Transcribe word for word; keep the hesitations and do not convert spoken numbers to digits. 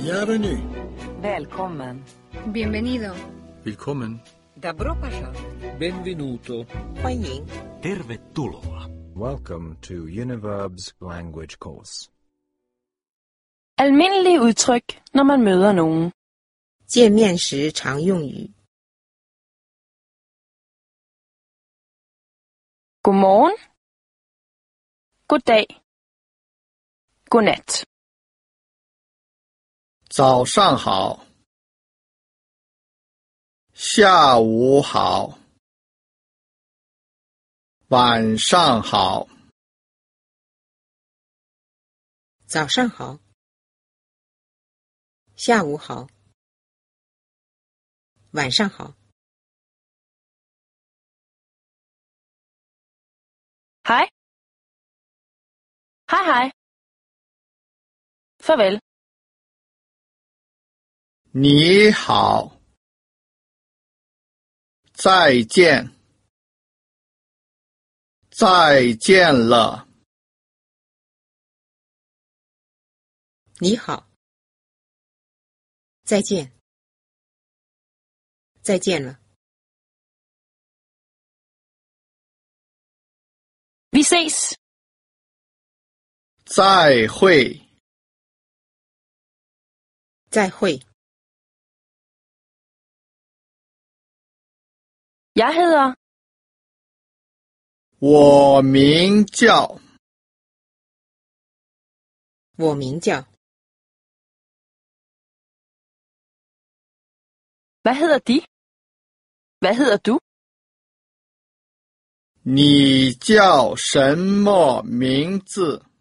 Bienvenue. Välkommen. Bienvenido. Willkommen. Добро пожаловать. Benvenuto. 欢迎。 Tervetuloa. Welcome to Univerb's language course. Almindelige udtryk, når man møder nogen. 见面时常用语。 Godmorgen. Goddag. Godnat. 早上好。下午好。晚上好。 早上好。下午好。晚上好。 Hej. Hej hej. Farvel. 你好。再见。再见了。 你好。再见。再见了。 Vi ses. 再会。 再会。 Jeg hedder. 我名叫。 我名叫。 Hvad hedder de? Hvad hedder du? 你叫什么名字？